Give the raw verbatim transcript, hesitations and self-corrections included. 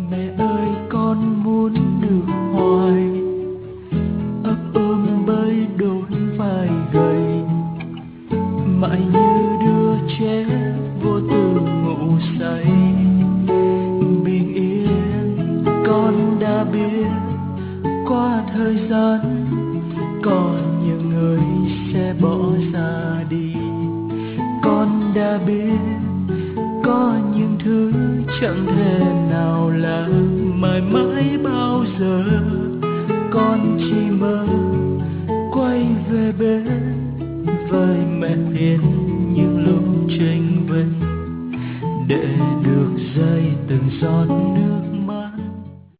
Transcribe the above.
Mẹ ơi con muốn được hoài, ấp ôm bấy đôi vai gầy, mãi như đứa trẻ vô tư ngủ say. Bình yên con đã biết, qua thời gian còn nhiều người sẽ bỏ ra đi. Con đã biết có những thứ chẳng thể nào là mãi mãi bao giờ. Con chỉ mơ